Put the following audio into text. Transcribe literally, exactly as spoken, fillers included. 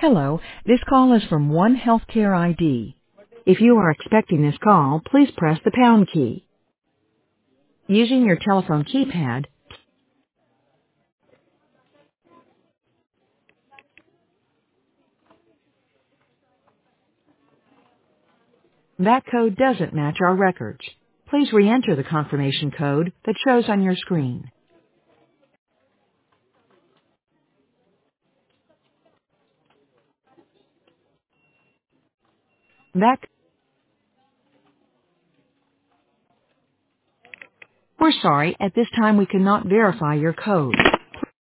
Hello, this call is from One Healthcare I D. If you are expecting this call, please press the pound key. Using your telephone keypad, that code doesn't match our records. Please re-enter the confirmation code that shows on your screen. That We're sorry, at this time we cannot verify your code.